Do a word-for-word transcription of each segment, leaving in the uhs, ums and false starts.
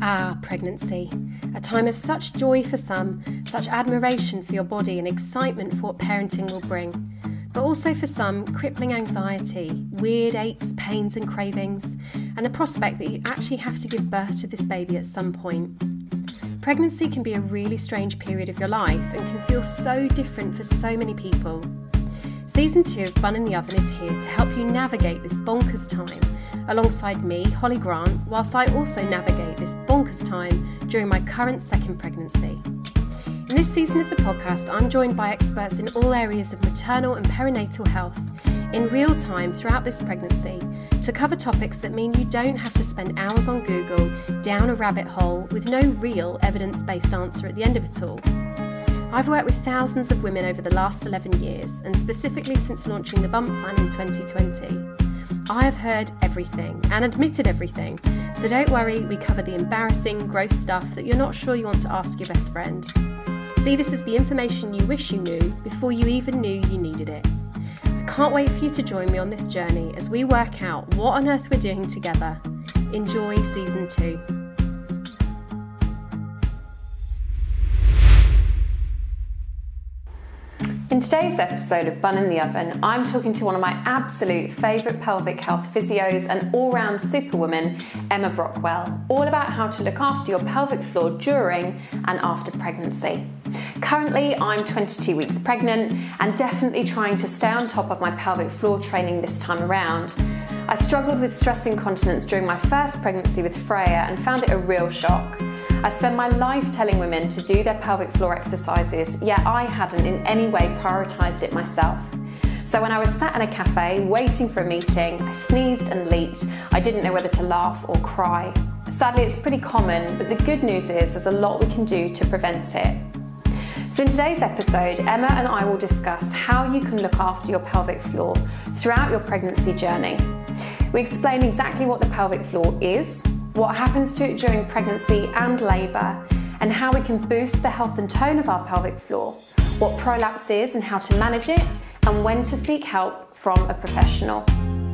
Ah, pregnancy. A time of such joy for some, such admiration for your body and excitement for what parenting will bring. But also for some, crippling anxiety, weird aches, pains and cravings, and the prospect that you actually have to give birth to this baby at some point. Pregnancy can be a really strange period of your life and can feel so different for so many people. Season two of Bun in the Oven is here to help you navigate this bonkers time, alongside me, Holly Grant, whilst I also navigate this bonkers time during my current second pregnancy. In this season of the podcast, I'm joined by experts in all areas of maternal and perinatal health in real time throughout this pregnancy to cover topics that mean you don't have to spend hours on Google down a rabbit hole with no real evidence-based answer at the end of it all. I've worked with thousands of women over the last eleven years, and specifically since launching the Bump Plan in twenty twenty. I have heard everything and admitted everything, so don't worry, we cover the embarrassing, gross stuff that you're not sure you want to ask your best friend. See this as the information you wish you knew before you even knew you needed it. I can't wait for you to join me on this journey as we work out what on earth we're doing together. Enjoy season two. In today's episode of Bun in the Oven, I'm talking to one of my absolute favourite pelvic health physios and all-round superwoman, Emma Brockwell, all about how to look after your pelvic floor during and after pregnancy. Currently, I'm twenty-two weeks pregnant and definitely trying to stay on top of my pelvic floor training this time around. I struggled with stress incontinence during my first pregnancy with Freya and found it a real shock. I spend my life telling women to do their pelvic floor exercises, yet I hadn't in any way prioritised it myself. So when I was sat in a cafe waiting for a meeting, I sneezed and leaked. I didn't know whether to laugh or cry. Sadly, it's pretty common, but the good news is there's a lot we can do to prevent it. So in today's episode, Emma and I will discuss how you can look after your pelvic floor throughout your pregnancy journey. We explain exactly what the pelvic floor is, what happens to it during pregnancy and labour, and how we can boost the health and tone of our pelvic floor, what prolapse is and how to manage it, and when to seek help from a professional.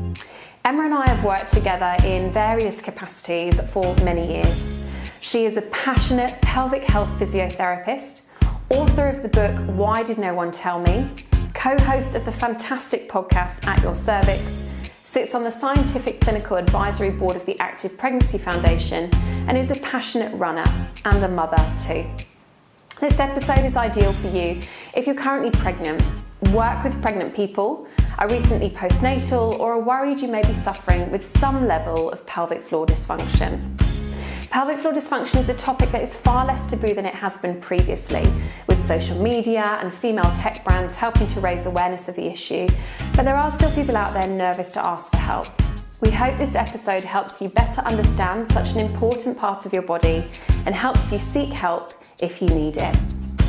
Emma and I have worked together in various capacities for many years. She is a passionate pelvic health physiotherapist, author of the book Why Did No One Tell Me?, co-host of the fantastic podcast At Your Cervix, sits on the Scientific Clinical Advisory Board of the Active Pregnancy Foundation, and is a passionate runner and a mother too. This episode is ideal for you if you're currently pregnant, work with pregnant people, are recently postnatal, or are worried you may be suffering with some level of pelvic floor dysfunction. Pelvic floor dysfunction is a topic that is far less taboo than it has been previously, with social media and female tech brands helping to raise awareness of the issue, but there are still people out there nervous to ask for help. We hope this episode helps you better understand such an important part of your body and helps you seek help if you need it.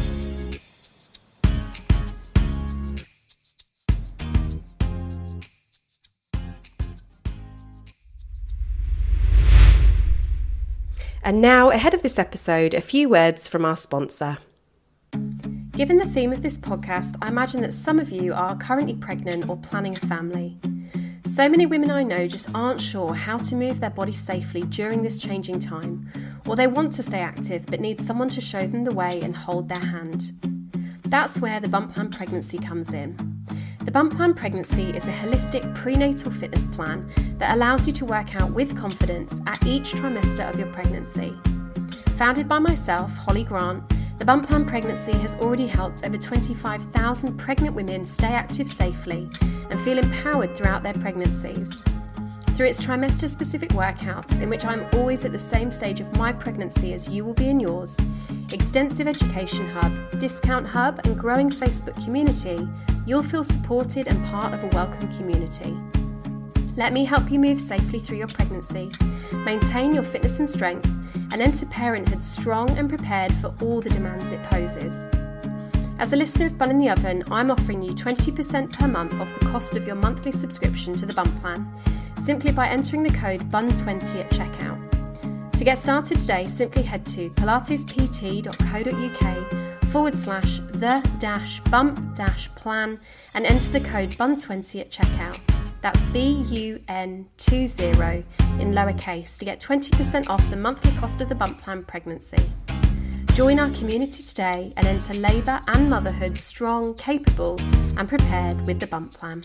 And now, ahead of this episode, a few words from our sponsor. Given the theme of this podcast, I imagine that some of you are currently pregnant or planning a family. So many women I know just aren't sure how to move their body safely during this changing time, or they want to stay active but need someone to show them the way and hold their hand. That's where the Bump Plan Pregnancy comes in. The Bump Plan Pregnancy is a holistic prenatal fitness plan that allows you to work out with confidence at each trimester of your pregnancy. Founded by myself, Holly Grant, the Bump Plan Pregnancy has already helped over twenty-five thousand pregnant women stay active safely and feel empowered throughout their pregnancies. Through its trimester-specific workouts, in which I'm always at the same stage of my pregnancy as you will be in yours, extensive education hub, discount hub and growing Facebook community, you'll feel supported and part of a welcome community. Let me help you move safely through your pregnancy, maintain your fitness and strength, and enter parenthood strong and prepared for all the demands it poses. As a listener of Bun in the Oven, I'm offering you twenty percent per month off the cost of your monthly subscription to the Bump Plan, simply by entering the code B U N twenty at checkout. To get started today, simply head to pilatespt.co.uk forward slash the dash bump dash plan and enter the code B U N twenty at checkout. That's B U N two zero in lowercase to get twenty percent off the monthly cost of the bump plan pregnancy. Join our community today and enter labour and motherhood strong, capable and prepared with the bump plan.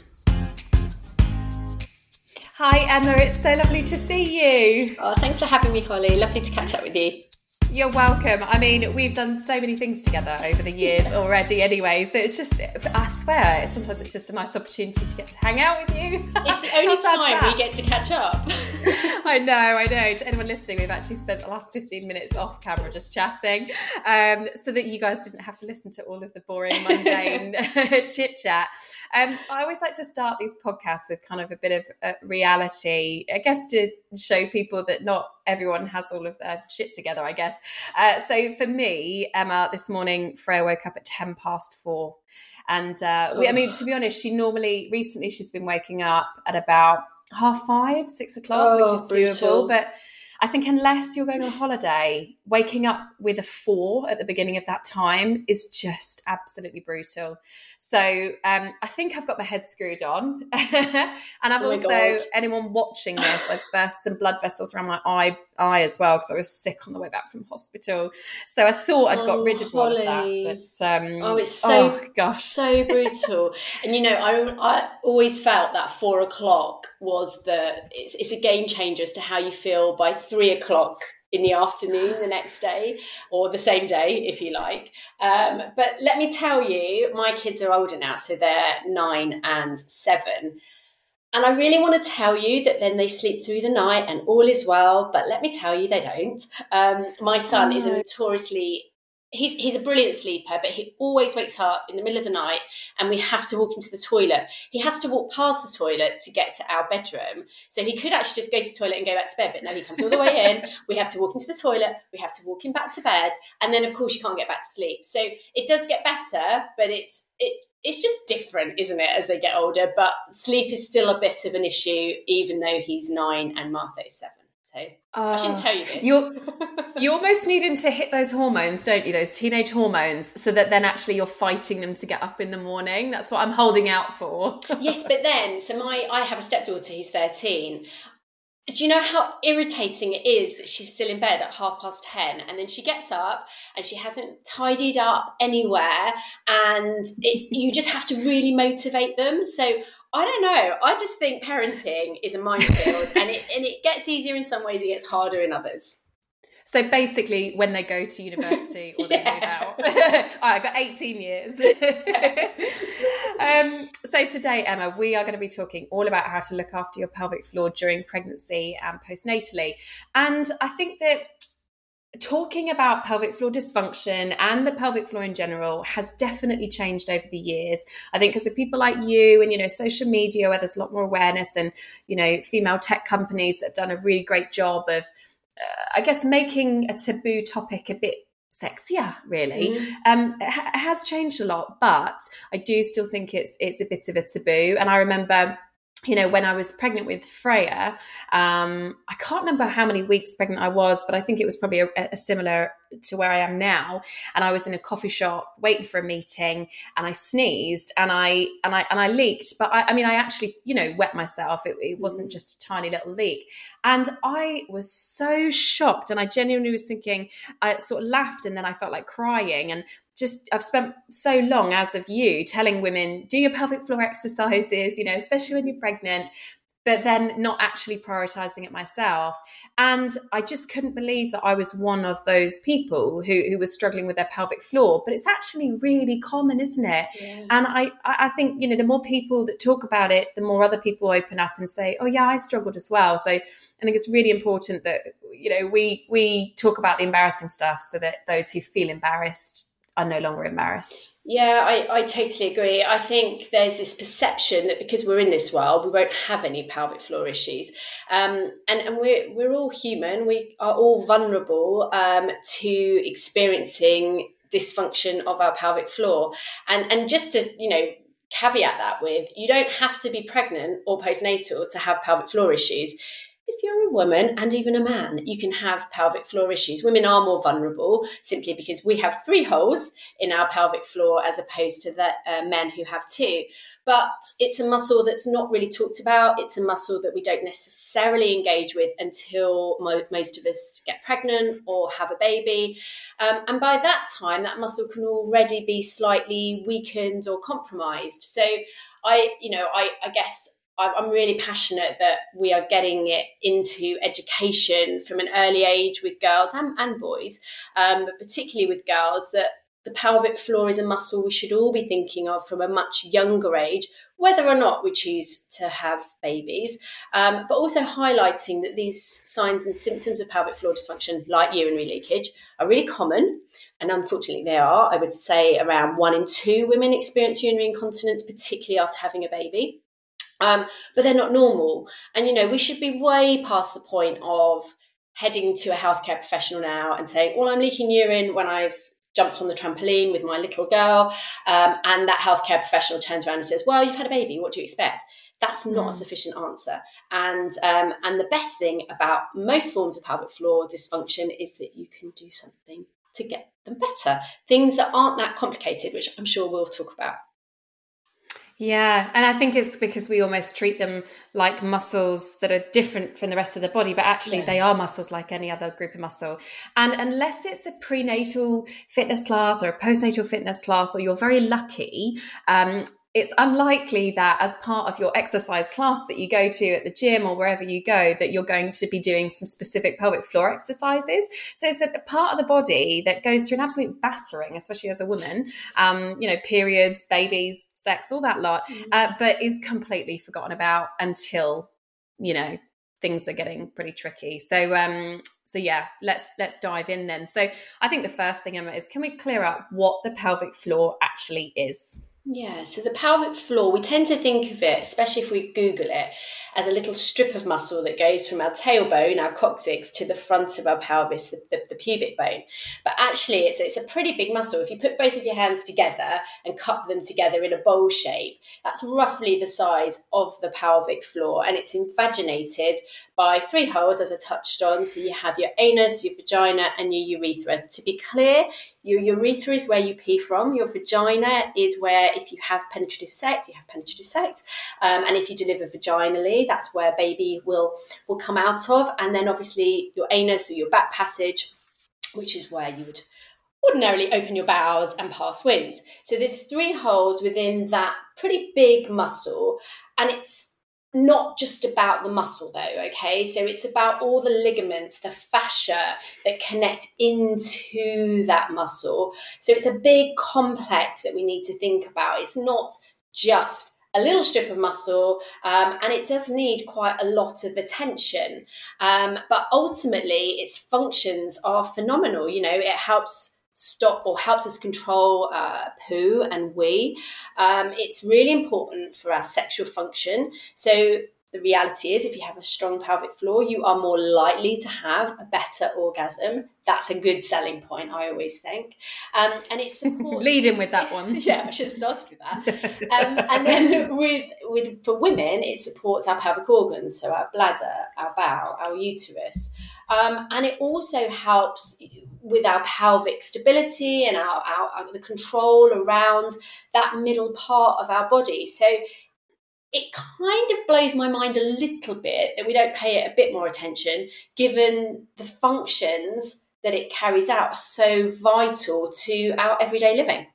Hi Emma, it's so lovely to see you. Oh, thanks for having me, Holly. Lovely to catch up with you. You're welcome. I mean, we've done so many things together over the years already anyway, so it's just, I swear, sometimes it's just a nice opportunity to get to hang out with you. It's the only time we get to catch up. I know, I know. To anyone listening, we've actually spent the last fifteen minutes off camera just chatting, um, so that you guys didn't have to listen to all of the boring, mundane chit-chat. Um, I always like to start these podcasts with kind of a bit of uh, reality, I guess, to show people that not everyone has all of their shit together, I guess. Uh, so for me, Emma, this morning, Freya woke up at ten past four. And uh, we, I mean, to be honest, she normally, recently she's been waking up at about half five, six o'clock, oh, which is brutal. doable. But I think unless you're going on holiday, waking up with a four at the beginning of that time is just absolutely brutal. So um, I think I've got my head screwed on. And I've oh also, anyone watching this, I've burst some blood vessels around my eye eye as well because I was sick on the way back from hospital. So I thought I'd got oh, rid of all of that. But um, oh, it's so, oh, gosh. so brutal. And, you know, I, I always felt that four o'clock was the, it's, it's a game changer as to how you feel by three o'clock in the afternoon the next day, or the same day, if you like. Um, but let me tell you, my kids are older now, so they're nine and seven. And I really want to tell you that then they sleep through the night and all is well, but let me tell you, they don't. Um, my son oh, is a notoriously, he's he's a brilliant sleeper, but he always wakes up in the middle of the night and we have to walk into the toilet. He has to walk past the toilet to get to our bedroom. So he could actually just go to the toilet and go back to bed, but no, he comes all the way in. We have to walk into the toilet. We have to walk him back to bed. And then, of course, you can't get back to sleep. So it does get better, but it's it it's just different, isn't it, as they get older? But sleep is still a bit of an issue, even though he's nine and Martha is seven. So uh, I shouldn't tell you this. You're, you almost need him to hit those hormones, don't you? Those teenage hormones, so that then actually you're fighting them to get up in the morning. That's what I'm holding out for. Yes, but then, so my I have a stepdaughter who's thirteen. Do you know how irritating it is that she's still in bed at half past ten and then she gets up and she hasn't tidied up anywhere, and it, you just have to really motivate them. So I don't know. I just think parenting is a minefield, and it and it gets easier in some ways, it gets harder in others. So basically, when they go to university or they yeah. move out. All right, I've got eighteen years. um, so today, Emma, we are going to be talking all about how to look after your pelvic floor during pregnancy and postnatally. And I think that talking about pelvic floor dysfunction and the pelvic floor in general has definitely changed over the years. I think because of people like you and, you know, social media where there's a lot more awareness, and, you know, female tech companies that have done a really great job of, uh, I guess, making a taboo topic a bit sexier, really. Mm. Um, it, ha- it has changed a lot, but I do still think it's it's a bit of a taboo. And I remember, you know, when I was pregnant with Freya, um, I can't remember how many weeks pregnant I was, but I think it was probably a, a similar to where I am now. And I was in a coffee shop waiting for a meeting, and I sneezed and I and I and I leaked. But I, I mean, I actually, you know, wet myself. It, it wasn't just a tiny little leak. And I was so shocked, and I genuinely was thinking, I sort of laughed, and then I felt like crying. And just, I've spent so long, as of you, telling women, do your pelvic floor exercises, you know, especially when you're pregnant, but then not actually prioritizing it myself. And I just couldn't believe that I was one of those people who, who was struggling with their pelvic floor. But it's actually really common, isn't it? Yeah. And I, I think, you know, the more people that talk about it, the more other people open up and say, oh yeah, I struggled as well. So I think it's really important that, you know, we we talk about the embarrassing stuff so that those who feel embarrassed are no longer embarrassed. Yeah, I, I totally agree. I think there's this perception that because we're in this world, we won't have any pelvic floor issues. Um, and, and we're we're all human. We are all vulnerable um, to experiencing dysfunction of our pelvic floor. And and just to, you know, caveat that with, you don't have to be pregnant or postnatal to have pelvic floor issues. if you're a woman and even a man, you can have pelvic floor issues. Women are more vulnerable simply because we have three holes in our pelvic floor as opposed to the uh, men who have two. But it's a muscle that's not really talked about. It's a muscle that we don't necessarily engage with until mo- most of us get pregnant or have a baby. Um, and by that time, that muscle can already be slightly weakened or compromised. So I, you know, I, I guess I'm really passionate that we are getting it into education from an early age with girls and, and boys, um, but particularly with girls, that the pelvic floor is a muscle we should all be thinking of from a much younger age, whether or not we choose to have babies, um, but also highlighting that these signs and symptoms of pelvic floor dysfunction, like urinary leakage, are really common. And unfortunately they are. I would say around one in two women experience urinary incontinence, particularly after having a baby. Um, but they're not normal. And, you know, we should be way past the point of heading to a healthcare professional now and saying, well, I'm leaking urine when I've jumped on the trampoline with my little girl. Um, and that healthcare professional turns around and says, well, you've had a baby. What do you expect? That's not mm. a sufficient answer. And, um, and the best thing about most forms of pelvic floor dysfunction is that you can do something to get them better. Things that aren't that complicated, which I'm sure we'll talk about. Yeah, and I think it's because we almost treat them like muscles that are different from the rest of the body, but actually yeah. they are muscles like any other group of muscle. And unless it's a prenatal fitness class or a postnatal fitness class, or you're very lucky, um, it's unlikely that as part of your exercise class that you go to at the gym or wherever you go, that you're going to be doing some specific pelvic floor exercises. So it's a part of the body that goes through an absolute battering, especially as a woman, um, you know, periods, babies, sex, all that lot, mm-hmm. uh, but is completely forgotten about until, you know, things are getting pretty tricky. So, um, so yeah, let's let's dive in then. So I think the first thing, Emma, is can we clear up what the pelvic floor actually is? Yeah, so the pelvic floor, we tend to think of it, especially if we Google it, as a little strip of muscle that goes from our tailbone, our coccyx, to the front of our pelvis, the, the, the pubic bone. But actually, it's, it's a pretty big muscle. If you put both of your hands together and cup them together in a bowl shape, that's roughly the size of the pelvic floor. And it's invaginated by three holes, as I touched on. So you have your anus, your vagina, and your urethra. To be clear, your urethra is where you pee from. Your vagina is where, if you have penetrative sex, you have penetrative sex. Um, and if you deliver vaginally, that's where baby will, will come out of. And then obviously your anus or your back passage, which is where you would ordinarily open your bowels and pass wind. So there's three holes within that pretty big muscle. And it's not just about the muscle though, okay? So it's about all the ligaments, the fascia that connect into that muscle. So it's a big complex that we need to think about. It's not just a little strip of muscle, um, and it does need quite a lot of attention. Um, but ultimately, its functions are phenomenal. You know, it helps stop or helps us control uh, poo and wee. Um, it's really important for our sexual function. So the reality is, if you have a strong pelvic floor, you are more likely to have a better orgasm. That's a good selling point, I always think. Um, and it supports... Lead in with that one. Yeah, I should have started with that. Um, and then with, with for women, it supports our pelvic organs, so our bladder, our bowel, our uterus. Um, and it also helps with our pelvic stability and our, our, our the control around that middle part of our body. So it kind of blows my mind a little bit that we don't pay it a bit more attention, given the functions that it carries out are so vital to our everyday living.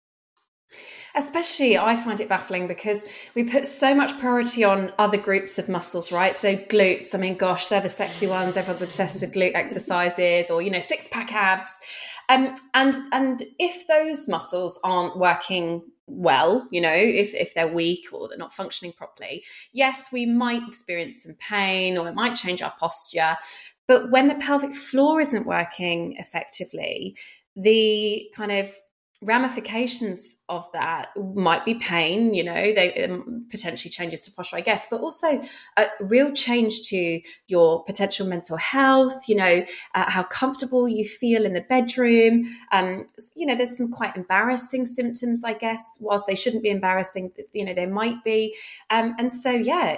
Especially, I find it baffling because we put so much priority on other groups of muscles, right? So glutes, I mean, gosh, they're the sexy ones. Everyone's obsessed with glute exercises or, you know, six-pack abs. Um, and and if those muscles aren't working well, you know, if, if they're weak or they're not functioning properly, yes, we might experience some pain or it might change our posture. But when the pelvic floor isn't working effectively, the kind of ramifications of that might be pain, you know, they um, potentially changes to posture, I guess, but also a real change to your potential mental health, you know, uh, how comfortable you feel in the bedroom. Um, you know, there's some quite embarrassing symptoms, I guess, whilst they shouldn't be embarrassing, you know, they might be. Um, and so, yeah, it,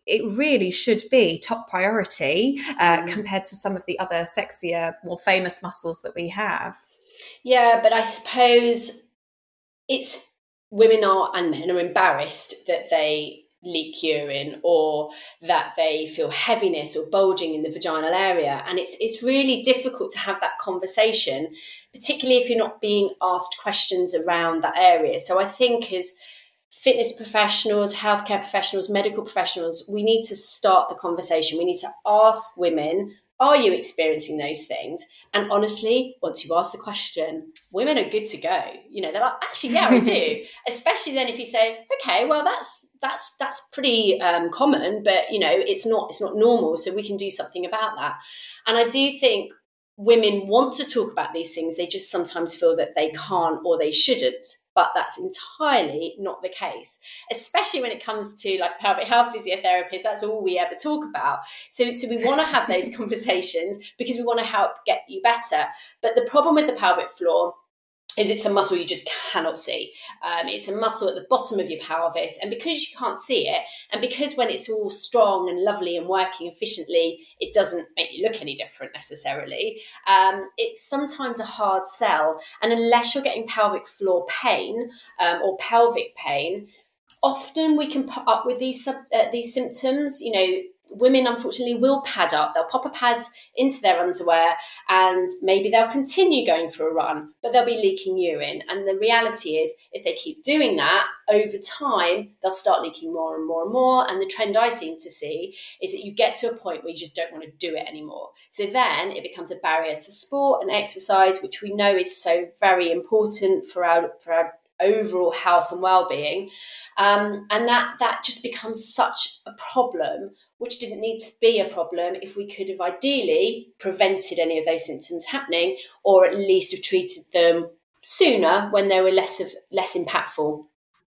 it really should be top priority uh, Mm. compared to some of the other sexier, more famous muscles that we have. Yeah, but I suppose it's women are and men are embarrassed that they leak urine or that they feel heaviness or bulging in the vaginal area, and it's it's really difficult to have that conversation, particularly if you're not being asked questions around that area. So I think as fitness professionals, healthcare professionals, medical professionals, we need to start the conversation. We need to ask women, are you experiencing those things? And honestly, once you ask the question, women are good to go. You know, they're like, actually, yeah, I do. Especially then if you say, okay, well, that's that's that's pretty um, common, but you know, it's not it's not normal, so we can do something about that. And I do think women want to talk about these things. They just sometimes feel that they can't or they shouldn't. But that's entirely not the case, especially when it comes to like pelvic health physiotherapists. That's all we ever talk about. So, so we want to have those conversations because we want to help get you better. But the problem with the pelvic floor is it's a muscle you just cannot see. Um, it's a muscle at the bottom of your pelvis. And because you can't see it, and because when it's all strong and lovely and working efficiently, it doesn't make you look any different necessarily, um, it's sometimes a hard sell. And unless you're getting pelvic floor pain um, or pelvic pain, often we can put up with these, uh, these symptoms. You know, women unfortunately will pad up. They'll pop a pad into their underwear and maybe they'll continue going for a run, but they'll be leaking urine. And the reality is, if they keep doing that over time, they'll start leaking more and more and more. And the trend I seem to see is that you get to a point where you just don't want to do it anymore. So then it becomes a barrier to sport and exercise, which we know is so very important for our for our overall health and well-being. Um, and that that just becomes such a problem, which didn't need to be a problem if we could have ideally prevented any of those symptoms happening, or at least have treated them sooner when they were less of less impactful.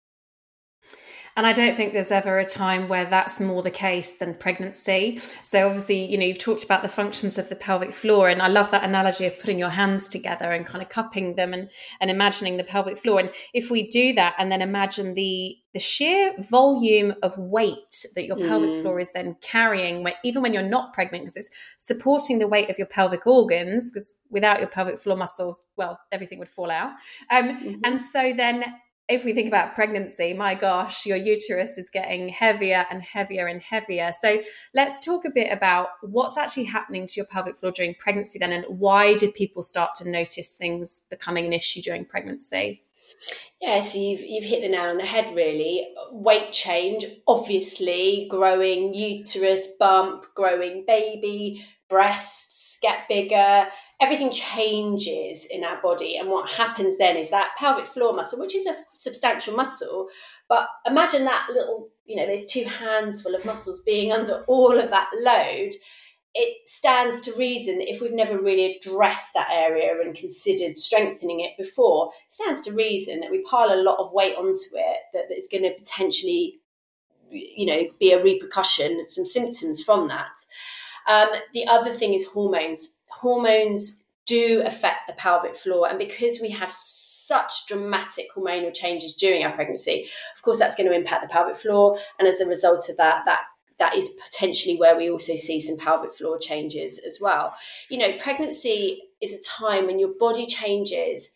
And I don't think there's ever a time where that's more the case than pregnancy. So obviously, you know, you've talked about the functions of the pelvic floor, and I love that analogy of putting your hands together and kind of cupping them and, and imagining the pelvic floor. And if we do that and then imagine the the sheer volume of weight that your pelvic Mm. floor is then carrying, when, even when you're not pregnant, because it's supporting the weight of your pelvic organs, because without your pelvic floor muscles, well, everything would fall out. Um, Mm-hmm. And so then if we think about pregnancy, my gosh, your uterus is getting heavier and heavier and heavier. So let's talk a bit about what's actually happening to your pelvic floor during pregnancy then, and why did people start to notice things becoming an issue during pregnancy? Yeah, so you've you've hit the nail on the head, really. Weight change, obviously, growing uterus, bump, growing baby, breasts get bigger. Everything changes in our body. And what happens then is that pelvic floor muscle, which is a substantial muscle, but imagine that little, you know, there's two hands full of muscles being under all of that load. It stands to reason that if we've never really addressed that area and considered strengthening it before, it stands to reason that we pile a lot of weight onto it, that it's going to potentially, you know, be a repercussion, some symptoms from that. Um, the other thing is hormones. Hormones do affect the pelvic floor, and because we have such dramatic hormonal changes during our pregnancy, of course that's going to impact the pelvic floor, and as a result of that, that that is potentially where we also see some pelvic floor changes as well. You know, pregnancy is a time when your body changes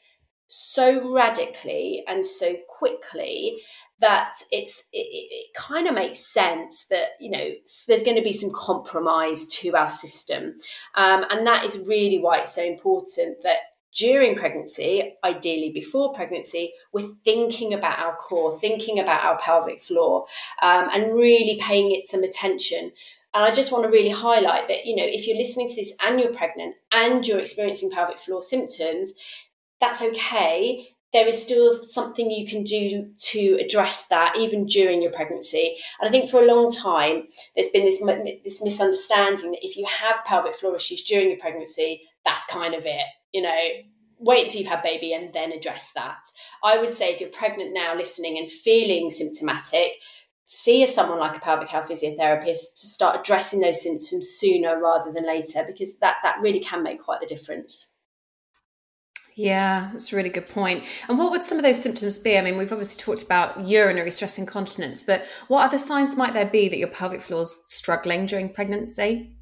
so radically and so quickly that it's it, it kind of makes sense that, you know, there's going to be some compromise to our system. Um, and that is really why it's so important that during pregnancy, ideally before pregnancy, we're thinking about our core, thinking about our pelvic floor, um, and really paying it some attention. And I just want to really highlight that, you know, if you're listening to this and you're pregnant and you're experiencing pelvic floor symptoms, that's okay. There is still something you can do to address that even during your pregnancy. And I think for a long time, there's been this, this misunderstanding that if you have pelvic floor issues during your pregnancy, that's kind of it. You know, wait till you've had baby and then address that. I would say if you're pregnant now listening and feeling symptomatic, see someone like a pelvic health physiotherapist to start addressing those symptoms sooner rather than later, because that, that really can make quite the difference. Yeah, that's a really good point. And what would some of those symptoms be? I mean, we've obviously talked about urinary stress incontinence, but what other signs might there be that your pelvic floor is struggling during pregnancy?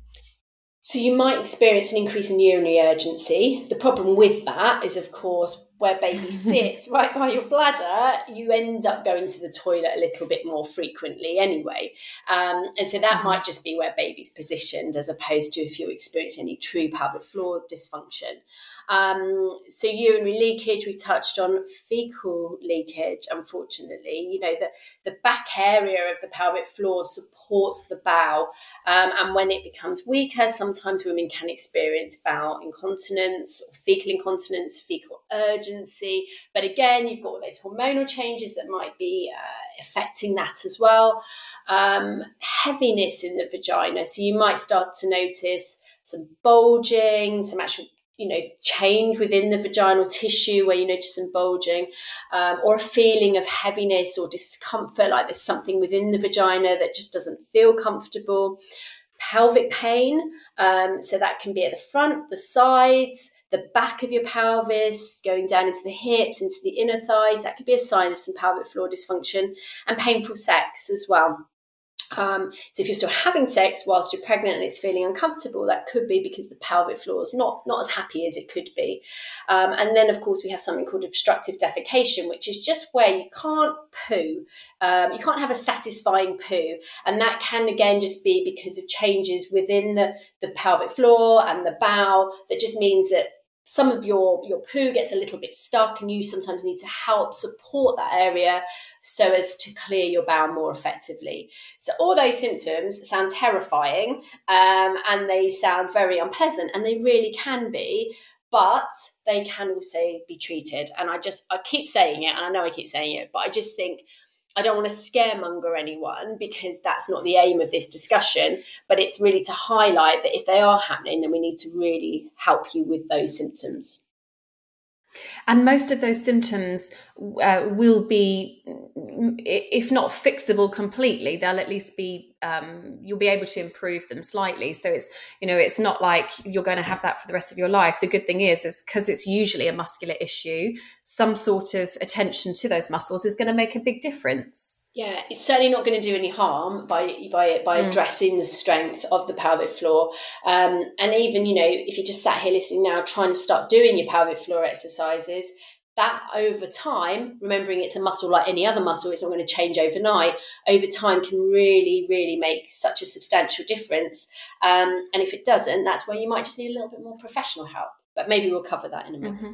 So you might experience an increase in urinary urgency. The problem with that is, of course, where baby sits right by your bladder, you end up going to the toilet a little bit more frequently anyway. Um, and so that mm-hmm. might just be where baby's positioned, as opposed to if you experience any true pelvic floor dysfunction. Um, so urinary leakage, we touched on. Fecal leakage, unfortunately, you know, the, the back area of the pelvic floor supports the bowel. Um, and when it becomes weaker, sometimes women can experience bowel incontinence, or fecal incontinence, fecal urgency. But again, you've got all those hormonal changes that might be uh, affecting that as well. Um, heaviness in the vagina. So you might start to notice some bulging, some actual you know, change within the vaginal tissue where you notice some bulging, um, or a feeling of heaviness or discomfort, like there's something within the vagina that just doesn't feel comfortable. Pelvic pain, um, so that can be at the front, the sides, the back of your pelvis, going down into the hips, into the inner thighs. That could be a sign of some pelvic floor dysfunction. And painful sex as well. Um, so if you're still having sex whilst you're pregnant and it's feeling uncomfortable, that could be because the pelvic floor is not, not as happy as it could be. Um, and then, of course, we have something called obstructive defecation, which is just where you can't poo. Um, you can't have a satisfying poo. And that can, again, just be because of changes within the, the pelvic floor and the bowel. That just means that some of your, your poo gets a little bit stuck, and you sometimes need to help support that area so as to clear your bowel more effectively. So all those symptoms sound terrifying, um, and they sound very unpleasant, and they really can be, but they can also be treated. And I just, I keep saying it, and I know I keep saying it, but I just think I don't want to scaremonger anyone, because that's not the aim of this discussion, but it's really to highlight that if they are happening, then we need to really help you with those symptoms. And most of those symptoms uh, will be, if not fixable completely, they'll at least be, um, you'll be able to improve them slightly. So it's, you know, it's not like you're going to have that for the rest of your life. The good thing is, is because it's usually a muscular issue, some sort of attention to those muscles is going to make a big difference. Yeah, it's certainly not going to do any harm by by by mm. addressing the strength of the pelvic floor. Um, and even, you know, if you just sat here listening now, trying to start doing your pelvic floor exercises, that over time, remembering it's a muscle like any other muscle, it's not going to change overnight, over time can really, really make such a substantial difference. Um, and if it doesn't, that's where you might just need a little bit more professional help. But maybe we'll cover that in a minute. Mm-hmm.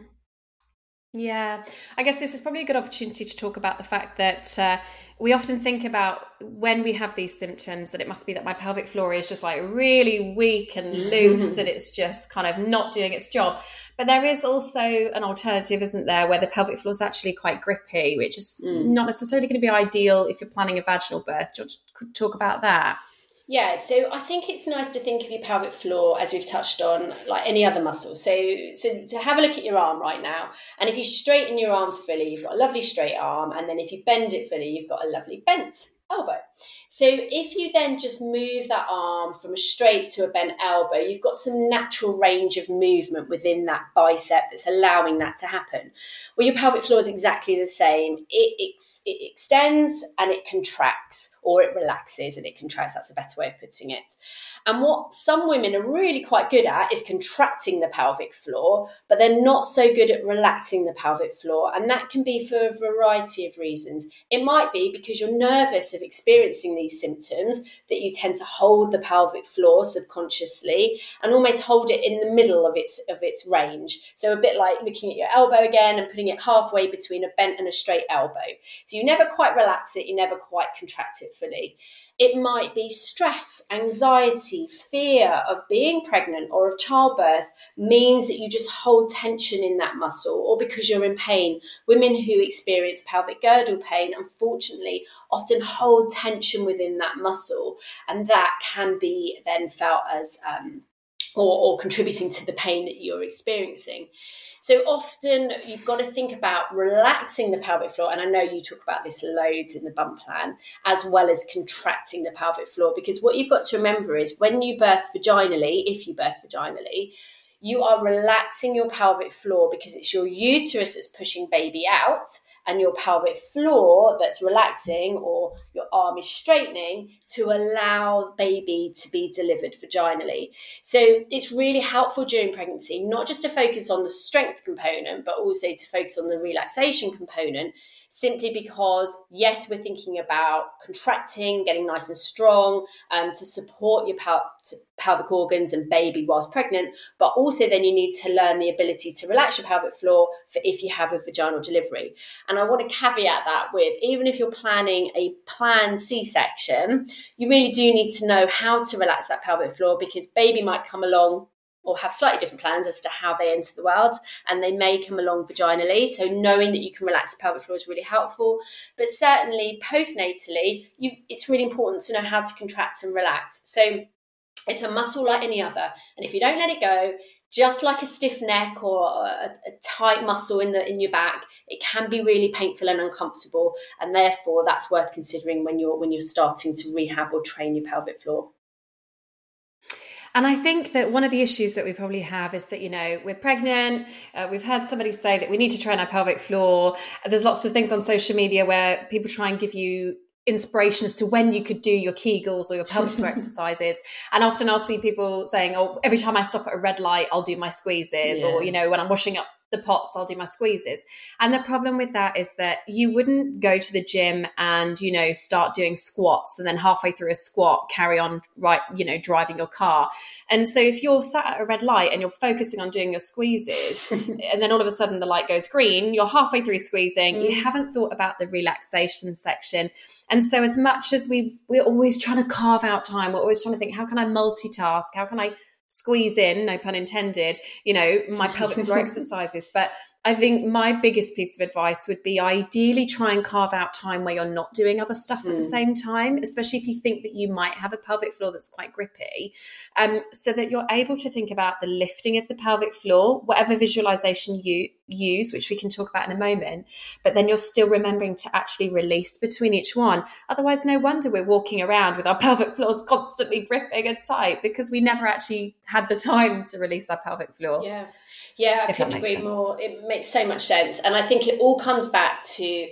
Yeah, I guess this is probably a good opportunity to talk about the fact that uh, we often think about when we have these symptoms that it must be that my pelvic floor is just like really weak and loose and it's just kind of not doing its job. But there is also an alternative, isn't there, where the pelvic floor is actually quite grippy, which is mm. not necessarily going to be ideal if you're planning a vaginal birth. Do you want to talk about that? Yeah, so I think it's nice to think of your pelvic floor, as we've touched on, like any other muscle. So, so to have a look at your arm right now, and if you straighten your arm fully, you've got a lovely straight arm, and then if you bend it fully, you've got a lovely bent elbow. So if you then just move that arm from a straight to a bent elbow, you've got some natural range of movement within that bicep that's allowing that to happen. Well, your pelvic floor is exactly the same. It, ex- it extends and it contracts, or it relaxes and it contracts. That's a better way of putting it. And what some women are really quite good at is contracting the pelvic floor, but they're not so good at relaxing the pelvic floor. And that can be for a variety of reasons. It might be because you're nervous of experiencing these symptoms, that you tend to hold the pelvic floor subconsciously and almost hold it in the middle of its of its range. So a bit like looking at your elbow again and putting it halfway between a bent and a straight elbow. So you never quite relax it, you never quite contract it fully. It might be stress, anxiety, fear of being pregnant or of childbirth means that you just hold tension in that muscle, or because you're in pain. Women who experience pelvic girdle pain, unfortunately, often hold tension within that muscle, and that can be then felt as um, or, or contributing to the pain that you're experiencing. So often you've got to think about relaxing the pelvic floor. And I know you talk about this loads in the bump plan, as well as contracting the pelvic floor, because what you've got to remember is when you birth vaginally, if you birth vaginally, you are relaxing your pelvic floor because it's your uterus that's pushing baby out, and your pelvic floor that's relaxing, or your arm is straightening to allow baby to be delivered vaginally. So it's really helpful during pregnancy, not just to focus on the strength component, but also to focus on the relaxation component, simply because, yes, we're thinking about contracting, getting nice and strong, um, to support your pel- to pelvic organs and baby whilst pregnant, but also then you need to learn the ability to relax your pelvic floor for if you have a vaginal delivery. And I want to caveat that with, even if you're planning a planned C-section, you really do need to know how to relax that pelvic floor, because baby might come along or have slightly different plans as to how they enter the world, and they may come along vaginally. So knowing that you can relax the pelvic floor is really helpful. But certainly postnatally, you, it's really important to know how to contract and relax. So it's a muscle like any other. And if you don't let it go, just like a stiff neck or a, a tight muscle in the in your back, it can be really painful and uncomfortable. And therefore, that's worth considering when you're when you're starting to rehab or train your pelvic floor. And I think that one of the issues that we probably have is that, you know, we're pregnant. Uh, we've heard somebody say that we need to train our pelvic floor. There's lots of things on social media where people try and give you inspiration as to when you could do your Kegels or your pelvic floor exercises. And often I'll see people saying, oh, every time I stop at a red light, I'll do my squeezes. Yeah. Or, you know, when I'm washing up the pots, I'll do my squeezes. And the problem with that is that you wouldn't go to the gym and, you know, start doing squats and then halfway through a squat, carry on, right, you know, driving your car. And so if you're sat at a red light and you're focusing on doing your squeezes and then all of a sudden the light goes green, you're halfway through squeezing, mm. you haven't thought about the relaxation section. And so as much as we we're always trying to carve out time, we're always trying to think, how can I multitask? How can I squeeze in, no pun intended, you know, my pelvic floor exercises? But I think my biggest piece of advice would be ideally try and carve out time where you're not doing other stuff at mm. the same time, especially if you think that you might have a pelvic floor that's quite grippy, um, so that you're able to think about the lifting of the pelvic floor, whatever visualization you use, which we can talk about in a moment, but then you're still remembering to actually release between each one. Otherwise, no wonder we're walking around with our pelvic floors constantly gripping and tight, because we never actually had the time to release our pelvic floor. Yeah. Yeah, I couldn't agree more. It makes so much sense. And I think it all comes back to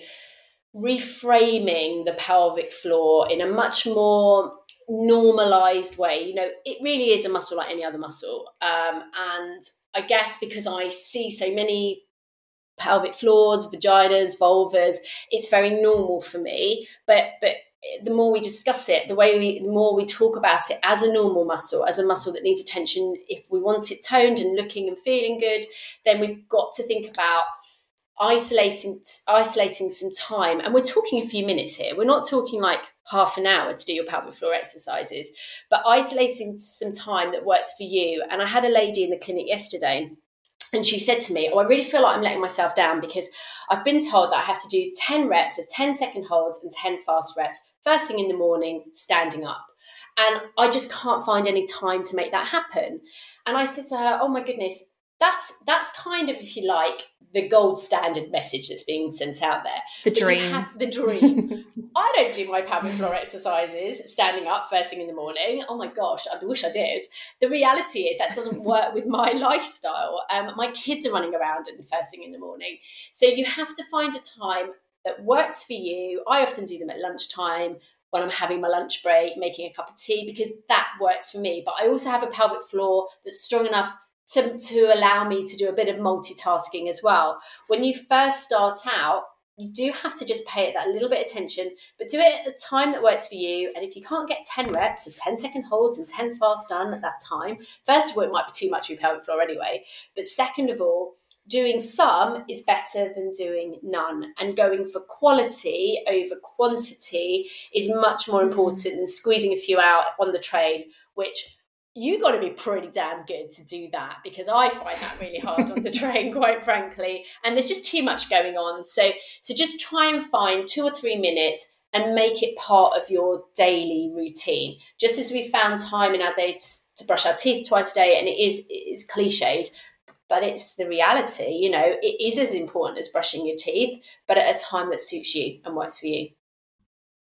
reframing the pelvic floor in a much more normalized way. You know, it really is a muscle like any other muscle. Um, and I guess because I see so many pelvic floors, vaginas, vulvas, it's very normal for me. But but the more we discuss it, the way we, the more we talk about it as a normal muscle, as a muscle that needs attention, if we want it toned and looking and feeling good, then we've got to think about isolating, isolating some time. And we're talking a few minutes here. We're not talking like half an hour to do your pelvic floor exercises, but isolating some time that works for you. And I had a lady in the clinic yesterday, and she said to me, oh, I really feel like I'm letting myself down because I've been told that I have to do ten reps of ten second holds and ten fast reps first thing in the morning, standing up. And I just can't find any time to make that happen. And I said to her, oh my goodness, that's that's kind of, if you like, the gold standard message that's being sent out there. The dream. Have, the dream. I don't do my pelvic floor exercises standing up first thing in the morning. Oh my gosh, I wish I did. The reality is that doesn't work with my lifestyle. Um, my kids are running around at the first thing in the morning. So you have to find a time that works for you. I often do them at lunchtime when I'm having my lunch break, making a cup of tea, because that works for me. But I also have a pelvic floor that's strong enough to, to allow me to do a bit of multitasking as well. When you first start out, you do have to just pay it that little bit of attention, but do it at the time that works for you. And if you can't get ten reps of ten second holds and ten fast done at that time, first of all, it might be too much for your pelvic floor anyway. But second of all, doing some is better than doing none, and going for quality over quantity is much more important than squeezing a few out on the train, which you got to be pretty damn good to do that, because I find that really hard on the train, quite frankly, and there's just too much going on. So, so just try and find two or three minutes and make it part of your daily routine. Just as we found time in our day to brush our teeth twice a day, and it is, it is cliched, but it's the reality. You know, it is as important as brushing your teeth, but at a time that suits you and works for you.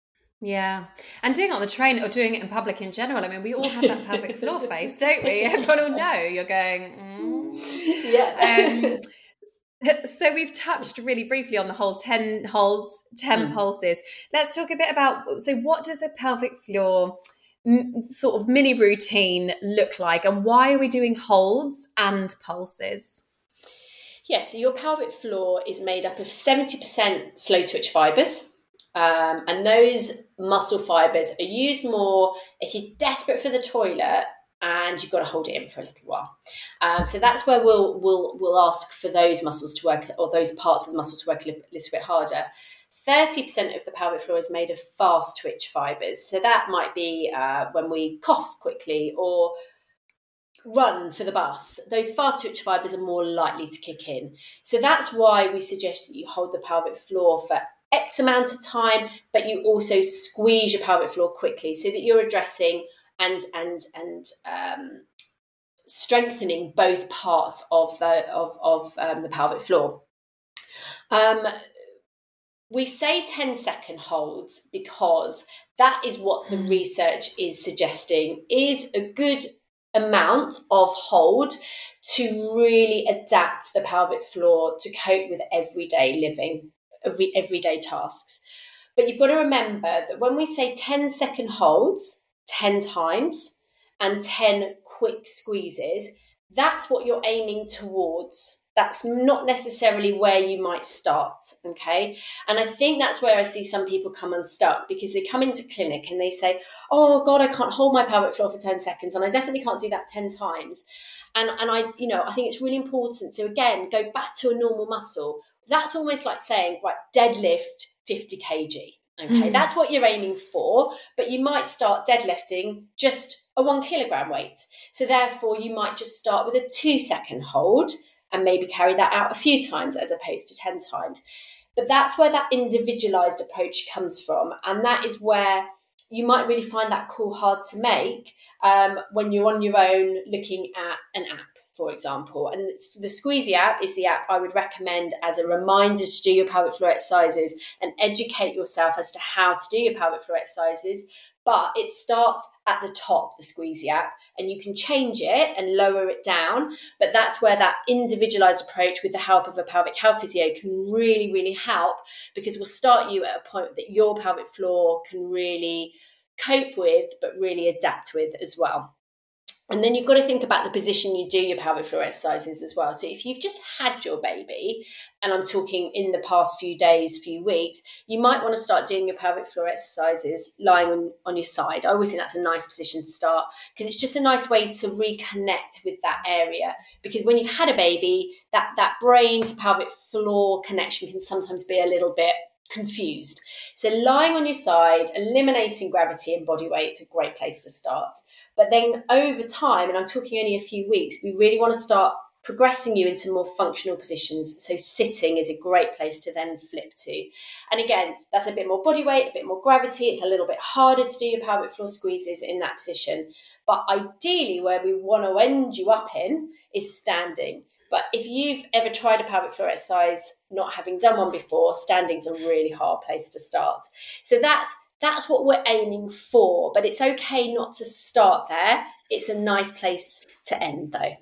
Yeah. And doing it on the train or doing it in public in general, I mean, we all have that pelvic floor face, don't we? Everyone will know you're going, mm. Yeah. Um, so we've touched really briefly on the whole ten holds, ten mm. pulses. Let's talk a bit about, so what does a pelvic floor m- sort of mini routine look like, and why are we doing holds and pulses? Yeah, so your pelvic floor is made up of seventy percent slow twitch fibres. Um, and those muscle fibres are used more if you're desperate for the toilet and you've got to hold it in for a little while. Um, so that's where we'll we'll we'll ask for those muscles to work, or those parts of the muscle to work a little, little bit harder. thirty percent of the pelvic floor is made of fast twitch fibres. So that might be uh, when we cough quickly or run for the bus. Those fast twitch fibres are more likely to kick in. So that's why we suggest that you hold the pelvic floor for X amount of time, but you also squeeze your pelvic floor quickly so that you're addressing and and and um, strengthening both parts of the of of um, the pelvic floor. Um, we say ten second holds because that is what the research is suggesting is a good amount of hold to really adapt the pelvic floor to cope with everyday living. Every, everyday tasks. But you've got to remember that when we say ten second holds ten times and ten quick squeezes, that's what you're aiming towards. That's not necessarily where you might start, okay? And I think that's where I see some people come unstuck, because they come into clinic and they say, oh God, I can't hold my pelvic floor for ten seconds, and I definitely can't do that ten times. And, and I, you know, I think it's really important to, again, go back to a normal muscle. That's almost like saying, right, deadlift fifty kilograms. Okay, mm. That's what you're aiming for, but you might start deadlifting just a one kilogram weight. So therefore, you might just start with a two second hold and maybe carry that out a few times as opposed to ten times. But that's where that individualized approach comes from. And that is where you might really find that call hard to make um, when you're on your own looking at an app, for example. And the Squeezy app is the app I would recommend as a reminder to do your pelvic floor exercises and educate yourself as to how to do your pelvic floor exercises. But it starts at the top, the Squeezy app, and you can change it and lower it down. But that's where that individualized approach with the help of a pelvic health physio can really, really help, because we'll start you at a point that your pelvic floor can really cope with, but really adapt with as well. And then you've got to think about the position you do your pelvic floor exercises as well. So if you've just had your baby, and I'm talking in the past few days, few weeks, you might want to start doing your pelvic floor exercises lying on, on your side. I always think that's a nice position to start, because it's just a nice way to reconnect with that area. Because when you've had a baby, that, that brain to pelvic floor connection can sometimes be a little bit confused. So lying on your side, eliminating gravity and body weight is a great place to start. But then over time, and I'm talking only a few weeks, we really want to start progressing you into more functional positions. So sitting is a great place to then flip to. And again, that's a bit more body weight, a bit more gravity. It's a little bit harder to do your pelvic floor squeezes in that position. But ideally, where we want to end you up in is standing. But if you've ever tried a pelvic floor exercise, not having done one before, standing's a really hard place to start. So that's That's what we're aiming for, but it's okay not to start there. It's a nice place to end, though.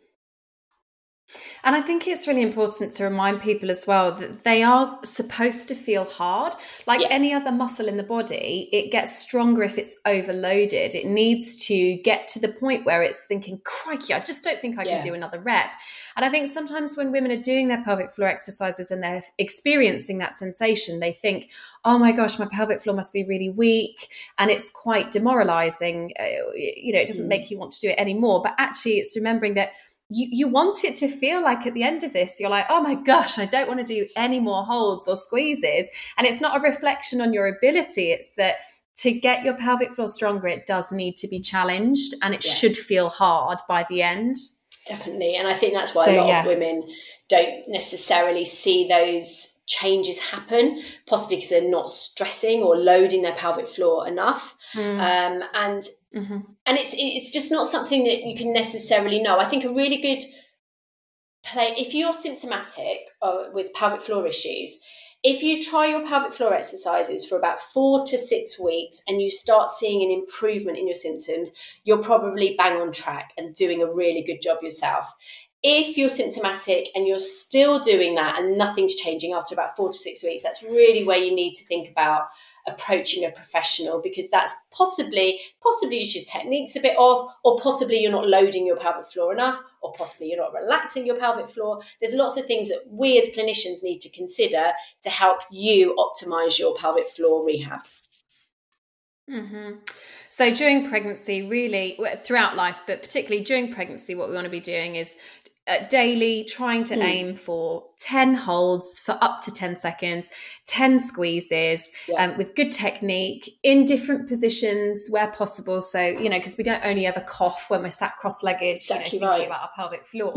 And I think it's really important to remind people as well that they are supposed to feel hard. Like yeah. any other muscle in the body, it gets stronger if it's overloaded. It needs to get to the point where it's thinking, crikey, I just don't think I yeah. can do another rep. And I think sometimes when women are doing their pelvic floor exercises and they're experiencing that sensation, they think, oh my gosh, my pelvic floor must be really weak. And it's quite demoralizing. Uh, you know, it doesn't mm. make you want to do it anymore. But actually, it's remembering that You you want it to feel like at the end of this, you're like, oh my gosh, I don't want to do any more holds or squeezes. And it's not a reflection on your ability. It's that to get your pelvic floor stronger, it does need to be challenged, and it yeah. should feel hard by the end. Definitely. And I think that's why so, a lot yeah. of women don't necessarily see those changes happen, possibly because they're not stressing or loading their pelvic floor enough. Mm. Um, and mm-hmm. and it's it's just not something that you can necessarily know. I think a really good play, if you're symptomatic uh, with pelvic floor issues, If you try your pelvic floor exercises for about four to six weeks and you start seeing an improvement in your symptoms, you're probably bang on track and doing a really good job yourself. If you're symptomatic and you're still doing that and nothing's changing after about four to six weeks, that's really where you need to think about approaching a professional, because that's possibly, possibly just your technique's a bit off, or possibly you're not loading your pelvic floor enough, or possibly you're not relaxing your pelvic floor. There's lots of things that we as clinicians need to consider to help you optimize your pelvic floor rehab. Mm-hmm. So during pregnancy, really throughout life, but particularly during pregnancy, what we want to be doing is Uh, daily trying to mm. aim for ten holds for up to ten seconds, ten squeezes, yeah. um, with good technique in different positions where possible. So, you know, because we don't only ever cough when we're sat cross-legged, exactly, you know, right. thinking about our pelvic floor.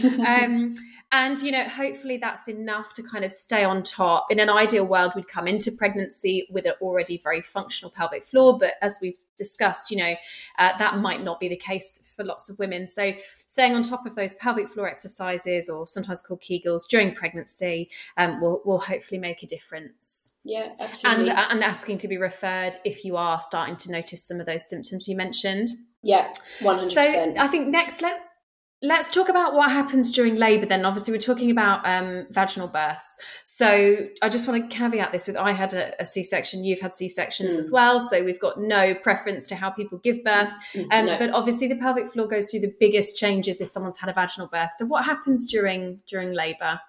um, and, you know, hopefully that's enough to kind of stay on top. In an ideal world, we'd come into pregnancy with an already very functional pelvic floor. But as we've discussed, you know, uh, that might not be the case for lots of women. So staying on top of those pelvic floor exercises, or sometimes called Kegels, during pregnancy um, will, will hopefully make a difference. Yeah, absolutely. And, and asking to be referred if you are starting to notice some of those symptoms you mentioned. Yeah, one hundred percent. So I think next, let, let's talk about what happens during labour then. Obviously, we're talking about um, vaginal births. So I just want to caveat this with, I had a, a C-section, you've had C-sections mm. as well. So we've got no preference to how people give birth. Um, no. But obviously the pelvic floor goes through the biggest changes if someone's had a vaginal birth. So what happens during during labour?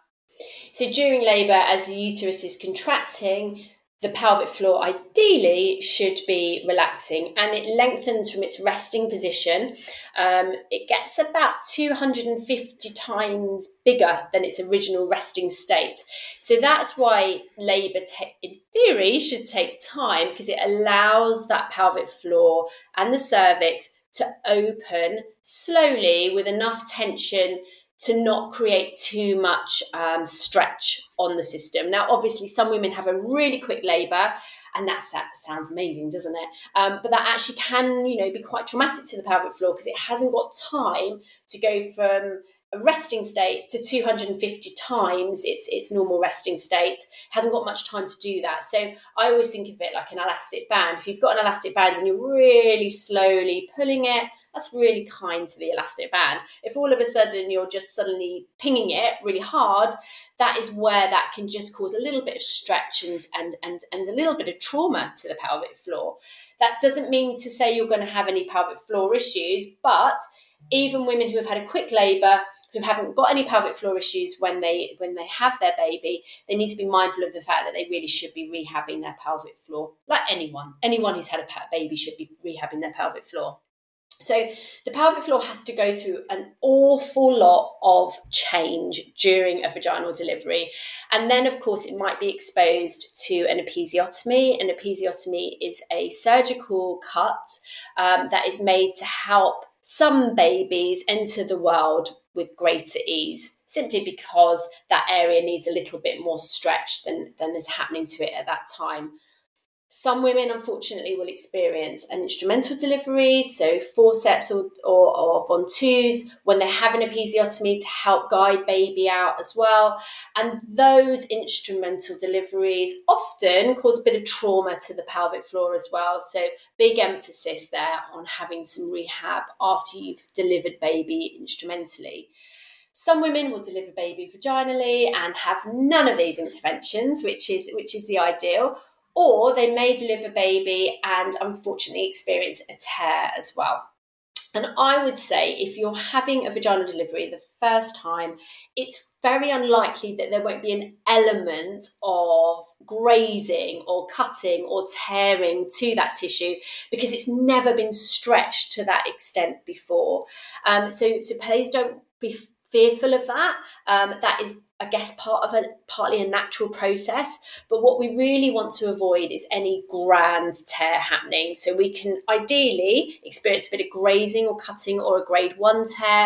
So during labour, as the uterus is contracting, the pelvic floor ideally should be relaxing, and it lengthens from its resting position. Um, it gets about two hundred fifty times bigger than its original resting state. So that's why labour, te- in theory, should take time, because it allows that pelvic floor and the cervix to open slowly with enough tension to not create too much um, stretch on the system. Now, obviously, some women have a really quick labour, and that sounds amazing, doesn't it? Um, but that actually can, you know, be quite traumatic to the pelvic floor, because it hasn't got time to go from a resting state to two hundred fifty times its its normal resting state. Hasn't got much time to do that. So I always think of it like an elastic band. If you've got an elastic band and you're really slowly pulling it, that's really kind to the elastic band. If all of a sudden you're just suddenly pinging it really hard, that is where that can just cause a little bit of stretch and and and, and a little bit of trauma to the pelvic floor. That doesn't mean to say you're going to have any pelvic floor issues, but even women who have had a quick labour, who haven't got any pelvic floor issues when they when they have their baby, they need to be mindful of the fact that they really should be rehabbing their pelvic floor. Like anyone, anyone who's had a baby should be rehabbing their pelvic floor. So the pelvic floor has to go through an awful lot of change during a vaginal delivery. And then, of course, it might be exposed to an episiotomy. An episiotomy is a surgical cut um, that is made to help some babies enter the world with greater ease, simply because that area needs a little bit more stretch than, than is happening to it at that time. Some women, unfortunately, will experience an instrumental delivery, so forceps or, or, or Ventouse, when they have an episiotomy to help guide baby out as well. And those instrumental deliveries often cause a bit of trauma to the pelvic floor as well. So big emphasis there on having some rehab after you've delivered baby instrumentally. Some women will deliver baby vaginally and have none of these interventions, which is which is the ideal. Or they may deliver baby and unfortunately experience a tear as well. And I would say if you're having a vaginal delivery the first time, it's very unlikely that there won't be an element of grazing or cutting or tearing to that tissue, because it's never been stretched to that extent before. Um, so, so please don't be fearful of that. Um, that is, I guess, part of a partly a natural process. But what we really want to avoid is any grand tear happening. So we can ideally experience a bit of grazing or cutting, or a grade one tear,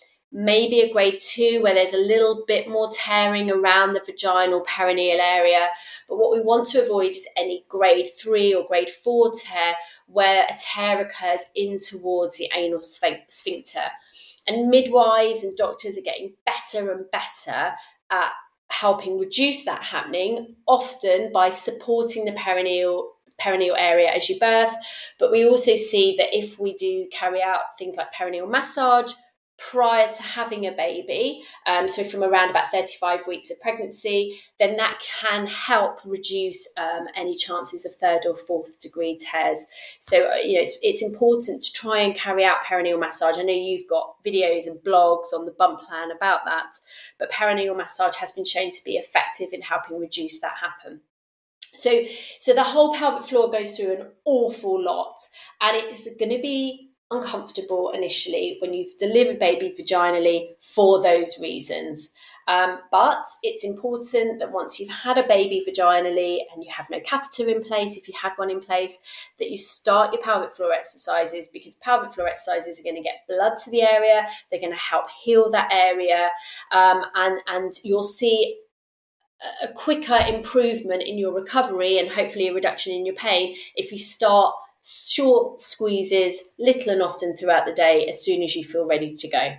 maybe a grade two where there's a little bit more tearing around the vaginal perineal area. But what we want to avoid is any grade three or grade four tear, where a tear occurs in towards the anal sphincter. And midwives and doctors are getting better and better at helping reduce that happening, often by supporting the perineal perineal area as you birth. But we also see that if we do carry out things like perineal massage prior to having a baby, um, so from around about thirty-five weeks of pregnancy, then that can help reduce um, any chances of third or fourth degree tears. So, uh, you know, it's, it's important to try and carry out perineal massage. I know you've got videos and blogs on the Bump Plan about that, but perineal massage has been shown to be effective in helping reduce that happen. So, so the whole pelvic floor goes through an awful lot, and it's going to be uncomfortable initially when you've delivered baby vaginally for those reasons. Um, but it's important that once you've had a baby vaginally and you have no catheter in place, if you had one in place, that you start your pelvic floor exercises, because pelvic floor exercises are going to get blood to the area. They're going to help heal that area, um, and, and you'll see a quicker improvement in your recovery and hopefully a reduction in your pain if you start short squeezes, little and often throughout the day, as soon as you feel ready to go.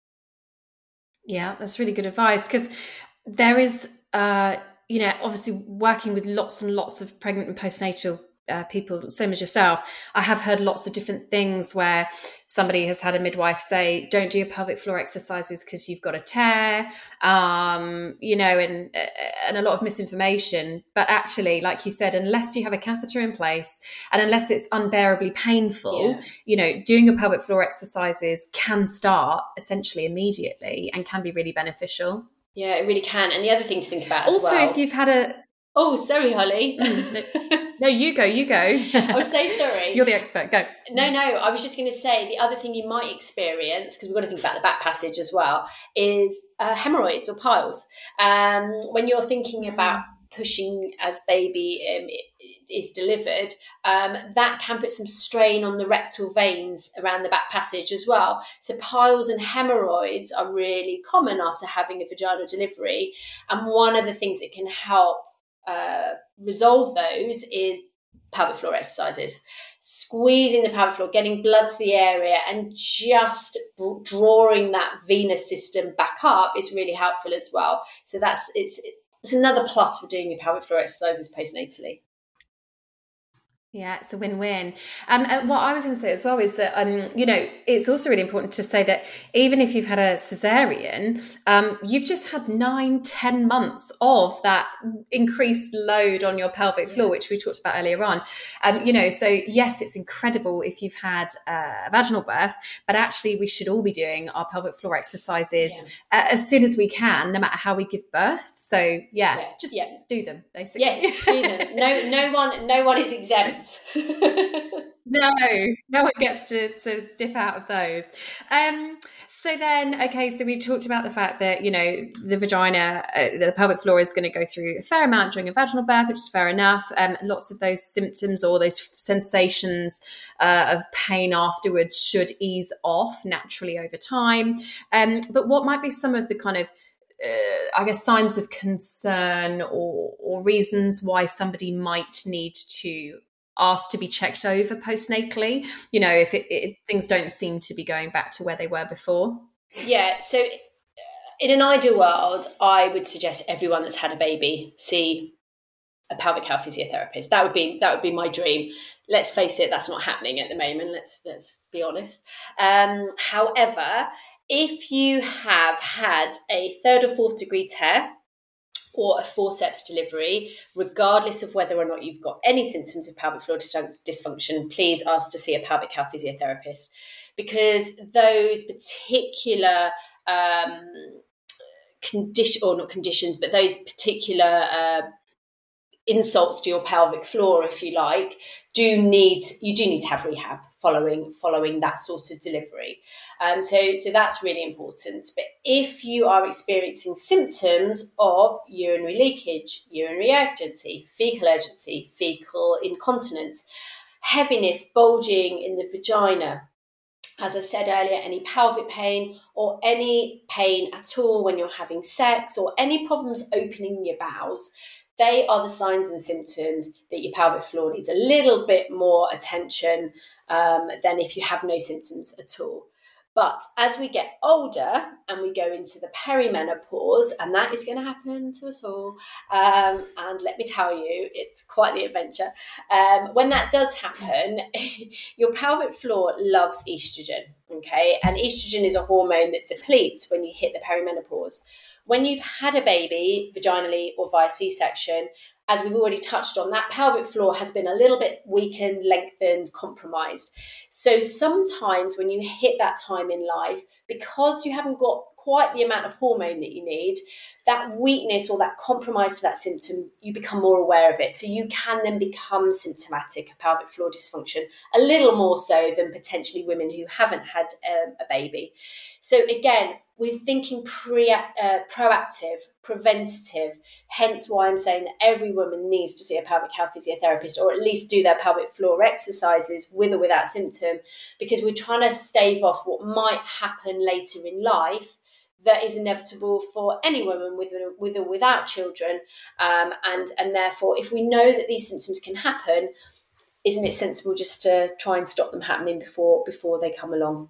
Yeah, that's really good advice, because there is, uh, you know, obviously working with lots and lots of pregnant and postnatal uh, people, same as yourself, I have heard lots of different things where somebody has had a midwife say, don't do your pelvic floor exercises because you've got a tear, um, you know, and, and a lot of misinformation. But actually, like you said, unless you have a catheter in place and unless it's unbearably painful, yeah. you know, doing your pelvic floor exercises can start essentially immediately and can be really beneficial. Yeah, it really can. And the other thing to think about as also, well. Also, if you've had a... Oh, sorry, Holly. No, you go, you go. I'm so sorry. You're the expert, go. No, no, I was just going to say the other thing you might experience, because we've got to think about the back passage as well, is uh, hemorrhoids or piles. Um, when you're thinking about pushing as baby um, is delivered, um, that can put some strain on the rectal veins around the back passage as well. So piles and hemorrhoids are really common after having a vaginal delivery. And one of the things that can help uh, resolve those is pelvic floor exercises. Squeezing the pelvic floor, getting blood to the area, and just drawing that venous system back up is really helpful as well. So that's it's it's another plus for doing your pelvic floor exercises postnatally. Yeah, it's a win-win. Um, and what I was going to say as well is that, um, you know, it's also really important to say that even if you've had a cesarean, um, you've just had nine, ten months of that increased load on your pelvic floor, yeah. which we talked about earlier on. Um, you know, so yes, it's incredible if you've had a vaginal birth, but actually we should all be doing our pelvic floor exercises yeah. uh, as soon as we can, no matter how we give birth. So yeah, yeah. just yeah. do them, basically. Yes, do them. No, no one, no one is exempt. no no one gets to, to dip out of those. Um so then okay so we talked about the fact that, you know, the vagina uh, the pelvic floor is going to go through a fair amount during a vaginal birth, which is fair enough. Um lots of those symptoms or those sensations uh, of pain afterwards should ease off naturally over time. Um but what might be some of the kind of Uh, I guess signs of concern or, or reasons why somebody might need to ask to be checked over postnatally, you know, if it, it, things don't seem to be going back to where they were before? Yeah, so in an ideal world, I would suggest everyone that's had a baby see a pelvic health physiotherapist. That would be that would be my dream. Let's face it, that's not happening at the moment. Let's let's be honest. Um, however, if you have had a third or fourth degree tear or a forceps delivery, regardless of whether or not you've got any symptoms of pelvic floor dysfunction, please ask to see a pelvic health physiotherapist, because those particular um, condition, or not conditions, but those particular uh, insults to your pelvic floor, if you like, do need you do need to have rehab following following that sort of delivery. Um, so, so that's really important. But if you are experiencing symptoms of urinary leakage, urinary urgency, fecal urgency, fecal incontinence, heaviness, bulging in the vagina, as I said earlier, any pelvic pain or any pain at all when you're having sex, or any problems opening your bowels, they are the signs and symptoms that your pelvic floor needs a little bit more attention um, than if you have no symptoms at all. But as we get older and we go into the perimenopause, and that is going to happen to us all, um, and let me tell you, it's quite the adventure. Um, when that does happen, your pelvic floor loves estrogen, okay? And estrogen is a hormone that depletes when you hit the perimenopause. When you've had a baby, vaginally or via C-section, as we've already touched on, that pelvic floor has been a little bit weakened, lengthened, compromised. So sometimes when you hit that time in life, because you haven't got quite the amount of hormone that you need, that weakness or that compromise to that symptom, you become more aware of it. So you can then become symptomatic of pelvic floor dysfunction, a little more so than potentially women who haven't had um, a baby. So again, we're thinking pre, uh, proactive, preventative, hence why I'm saying that every woman needs to see a pelvic health physiotherapist, or at least do their pelvic floor exercises with or without symptom, because we're trying to stave off what might happen later in life that is inevitable for any woman with or, with or without children. Um, and, and therefore, if we know that these symptoms can happen, isn't it sensible just to try and stop them happening before before they come along?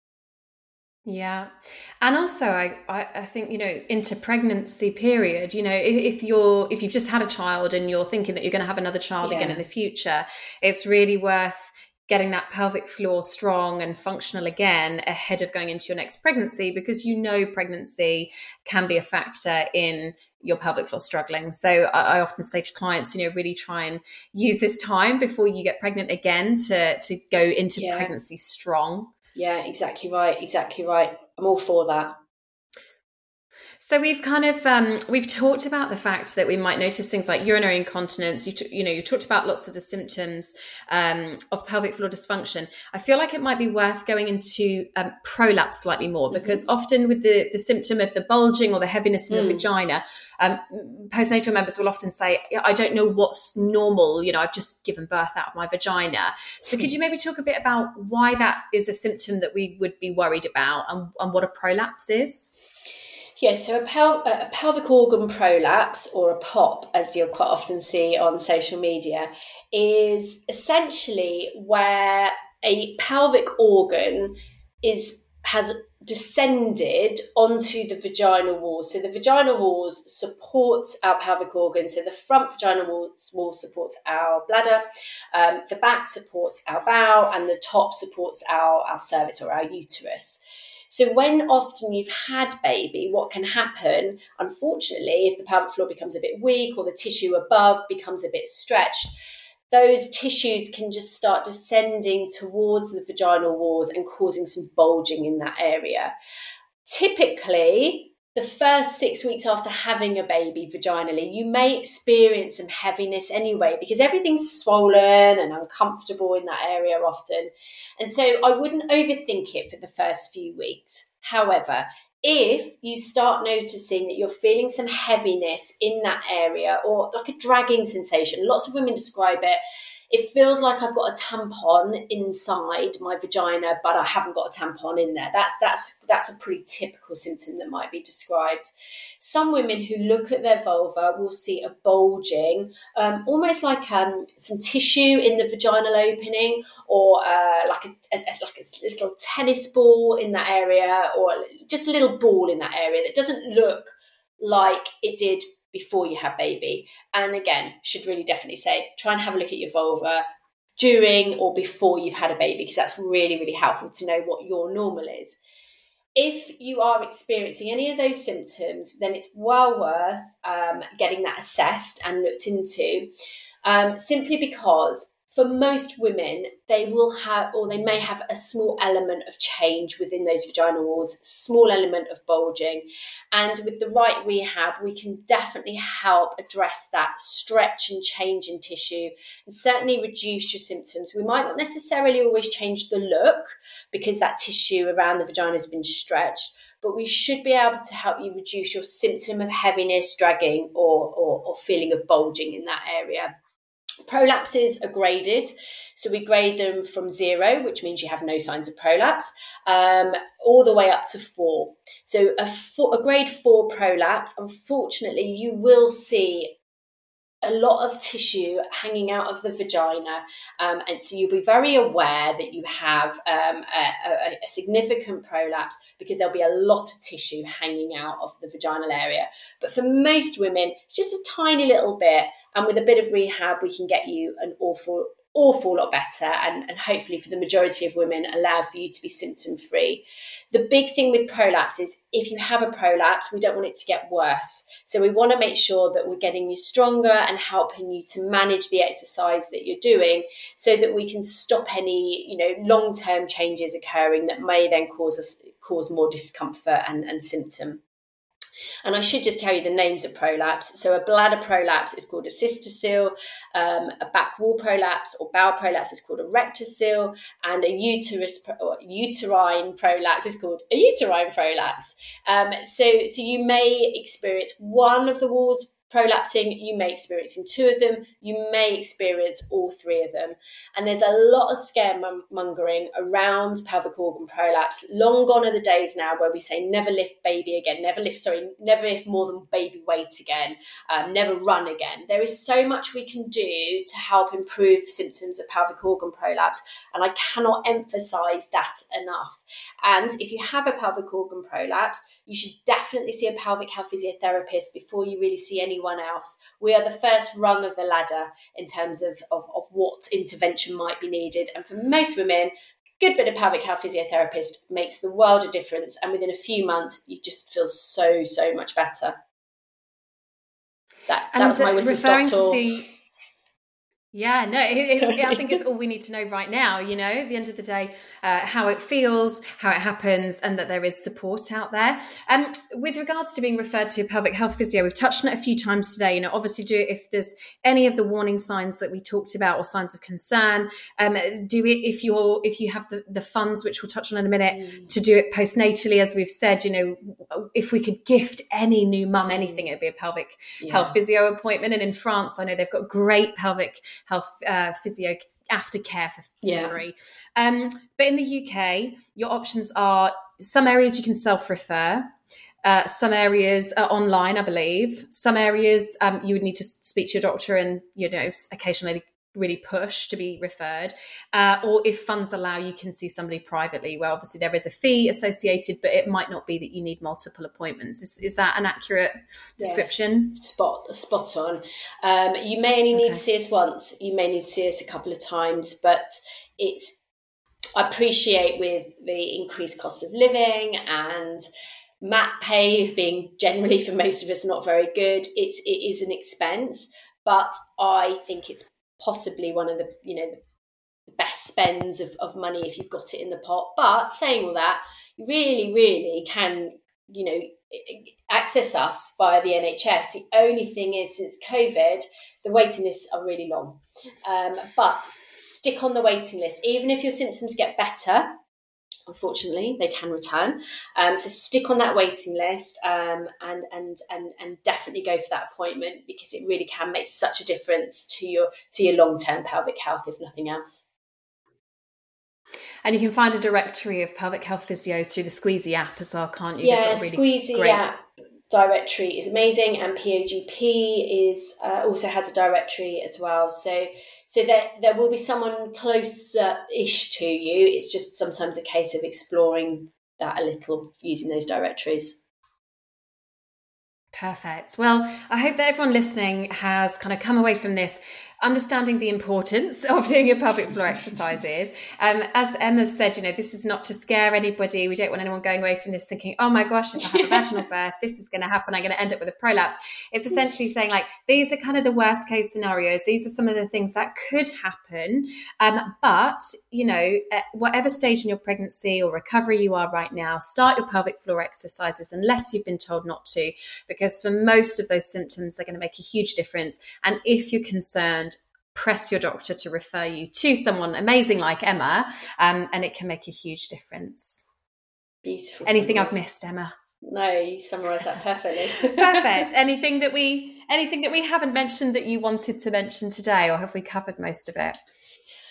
Yeah. And also I, I, I think, you know, into pregnancy period, you know, if, if you're, if you've just had a child and you're thinking that you're going to have another child yeah. again in the future, it's really worth getting that pelvic floor strong and functional again ahead of going into your next pregnancy, because you know pregnancy can be a factor in your pelvic floor struggling. So I, I often say to clients, you know, really try and use this time before you get pregnant again to, to go into yeah. pregnancy strong. Yeah, exactly right. Exactly right. I'm all for that. So we've kind of um, we've talked about the fact that we might notice things like urinary incontinence. You, t- you know, you talked about lots of the symptoms um, of pelvic floor dysfunction. I feel like it might be worth going into um, prolapse slightly more, because mm-hmm. often with the, the symptom of the bulging or the heaviness in mm. the vagina, um, postnatal members will often say, I don't know what's normal. You know, I've just given birth out of my vagina. So could you maybe talk a bit about why that is a symptom that we would be worried about, and, and what a prolapse is? Yeah, so a, pel- a pelvic organ prolapse, or a P O P, as you'll quite often see on social media, is essentially where a pelvic organ is has descended onto the vaginal walls. So the vaginal walls support our pelvic organ. So the front vaginal wall, wall supports our bladder, um, the back supports our bowel, and the top supports our, our cervix or our uterus. So when often you've had baby, what can happen, unfortunately, if the pelvic floor becomes a bit weak or the tissue above becomes a bit stretched, those tissues can just start descending towards the vaginal walls and causing some bulging in that area. Typically, the first six weeks after having a baby vaginally, you may experience some heaviness anyway, because everything's swollen and uncomfortable in that area often. And so I wouldn't overthink it for the first few weeks. However, if you start noticing that you're feeling some heaviness in that area, or like a dragging sensation, lots of women describe it, it feels like I've got a tampon inside my vagina, but I haven't got a tampon in there. That's that's that's a pretty typical symptom that might be described. Some women who look at their vulva will see a bulging, um, almost like um, some tissue in the vaginal opening, or uh, like a, a like a little tennis ball in that area, or just a little ball in that area that doesn't look like it did before you had baby. And again, should really definitely say, try and have a look at your vulva during or before you've had a baby, because that's really, really helpful to know what your normal is. If you are experiencing any of those symptoms, then it's well worth um, getting that assessed and looked into, um, simply because for most women, they will have, or they may have, a small element of change within those vaginal walls, small element of bulging. And with the right rehab, we can definitely help address that stretch and change in tissue, and certainly reduce your symptoms. We might not necessarily always change the look, because that tissue around the vagina has been stretched, but we should be able to help you reduce your symptom of heaviness, dragging, or, or, or feeling of bulging in that area. Prolapses are graded. So we grade them from zero, which means you have no signs of prolapse, um, all the way up to four. So a, four, a grade four prolapse, unfortunately, you will see a lot of tissue hanging out of the vagina. Um, and so you'll be very aware that you have um, a, a, a significant prolapse because there'll be a lot of tissue hanging out of the vaginal area. But for most women, it's just a tiny little bit. And with a bit of rehab, we can get you an awful awful lot better, and, and hopefully for the majority of women allow for you to be symptom free. The big thing with prolapse is if you have a prolapse, we don't want it to get worse. So we want to make sure that we're getting you stronger and helping you to manage the exercise that you're doing so that we can stop any, you know, long-term changes occurring that may then cause us cause more discomfort and, and symptom. And I should just tell you the names of prolapse. So a bladder prolapse is called a cystocele, um, a back wall prolapse or bowel prolapse is called a rectocele, and a uterus or uterine prolapse is called a uterine prolapse. Um, so, so you may experience one of the walls prolapsing, you may experience in two of them, you may experience all three of them. And there's a lot of scaremongering around pelvic organ prolapse. Long gone are the days now where we say never lift baby again, never lift, sorry, never lift more than baby weight again, um, never run again. There is so much we can do to help improve symptoms of pelvic organ prolapse, and I cannot emphasize that enough. And if you have a pelvic organ prolapse, you should definitely see a pelvic health physiotherapist before you really see anyone else. We are the first rung of the ladder in terms of, of, of what intervention might be needed. And for most women, a good bit of pelvic health physiotherapist makes the world of difference. And within a few months, you just feel so, so much better. That, that was my whistle stop tour. Yeah, no, it's, I think it's all we need to know right now, you know, at the end of the day, uh, how it feels, how it happens, and that there is support out there. Um, with regards to being referred to a pelvic health physio, we've touched on it a few times today, you know, obviously do if there's any of the warning signs that we talked about or signs of concern, um, do it if you're, if you have the, the funds, which we'll touch on in a minute, mm. to do it postnatally, as we've said, you know, if we could gift any new mum anything, it'd be a pelvic yeah. health physio appointment. And in France, I know they've got great pelvic health uh, physio aftercare for yeah. free. Um, but in the U K, your options are some areas you can self-refer, uh, some areas are online, I believe. Some areas um, you would need to speak to your doctor and, you know, occasionally really push to be referred. Uh, or if funds allow, you can see somebody privately, where obviously there is a fee associated, but it might not be that you need multiple appointments. Is, is that an accurate description? Yes, spot, spot on. Um, you may only need okay. to see us once. You may need to see us a couple of times, but it's, I appreciate with the increased cost of living and mat pay being generally for most of us not very good, it's, it is an expense, but I think it's possibly one of the, you know, the best spends of, of money if you've got it in the pot. But saying all that, you really, really can, you know, access us via the N H S. The only thing is, since COVID, the waiting lists are really long. Um, but stick on the waiting list. Even if your symptoms get better, unfortunately, they can return. Um, so stick on that waiting list um, and, and and and definitely go for that appointment, because it really can make such a difference to your to your long-term pelvic health, if nothing else. And you can find a directory of pelvic health physios through the Squeezy app as well, can't you? Yeah, really Squeezy great... app directory is amazing, and P O G P is uh, also has a directory as well. So so there there will be someone closer-ish to you. It's just sometimes a case of exploring that a little using those directories. Perfect. Well, I hope that everyone listening has kind of come away from this understanding the importance of doing your pelvic floor exercises. Um, as Emma said, you know, this is not to scare anybody. We don't want anyone going away from this thinking, oh my gosh, if I have a vaginal birth, this is going to happen. I'm going to end up with a prolapse. It's essentially saying, like, these are kind of the worst case scenarios. These are some of the things that could happen. Um, but, you know, at whatever stage in your pregnancy or recovery you are right now, start your pelvic floor exercises unless you've been told not to, because for most of those symptoms, they're going to make a huge difference. And if you're concerned, press your doctor to refer you to someone amazing like Emma, um, and it can make a huge difference. Beautiful. Anything summary. I've missed, Emma? No, you summarised that perfectly. Perfect. Anything that we anything that we haven't mentioned that you wanted to mention today, or have we covered most of it?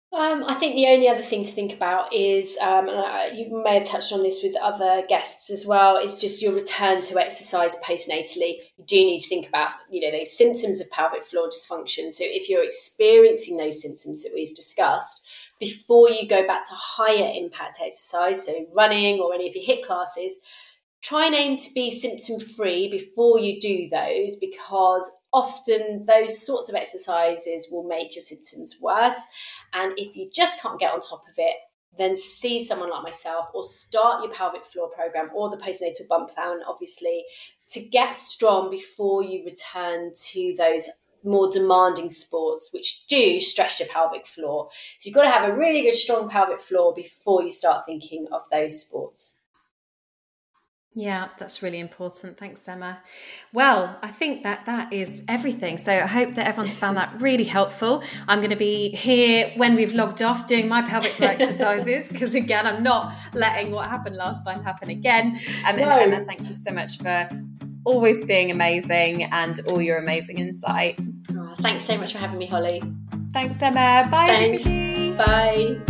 Um, I think the only other thing to think about is, um, and I, you may have touched on this with other guests as well, is just your return to exercise postnatally. You do need to think about, you know, those symptoms of pelvic floor dysfunction. So if you're experiencing those symptoms that we've discussed, before you go back to higher impact exercise, so running or any of your HIIT classes, try and aim to be symptom-free before you do those, because often those sorts of exercises will make your symptoms worse. And if you just can't get on top of it, then see someone like myself, or start your pelvic floor program or the postnatal bump plan, obviously, to get strong before you return to those more demanding sports, which do stress your pelvic floor. So you've got to have a really good, strong pelvic floor before you start thinking of those sports. Yeah, that's really important. Thanks, Emma. Well, I think that that is everything. So I hope that everyone's found that really helpful. I'm going to be here when we've logged off doing my pelvic floor exercises, because again, I'm not letting what happened last time happen again. Um, no. And Emma, thank you so much for always being amazing and all your amazing insight. Oh, thanks so much for having me, Holly. Thanks, Emma. Bye, Thanks. everybody. Bye.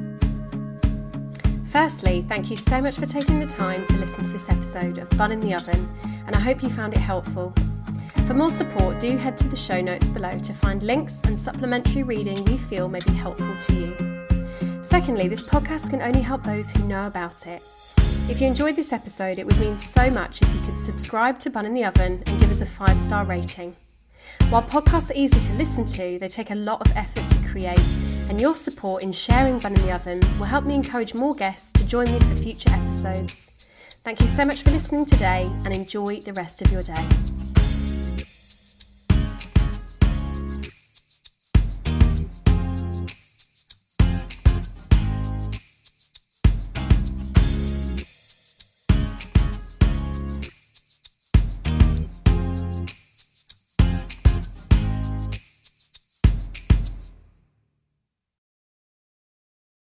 Firstly, thank you so much for taking the time to listen to this episode of Bun in the Oven, and I hope you found it helpful. For more support, do head to the show notes below to find links and supplementary reading we feel may be helpful to you. Secondly, this podcast can only help those who know about it. If you enjoyed this episode, it would mean so much if you could subscribe to Bun in the Oven and give us a five-star rating. While podcasts are easy to listen to, they take a lot of effort to create, and your support in sharing Bun in the Oven will help me encourage more guests to join me for future episodes. Thank you so much for listening today, and enjoy the rest of your day.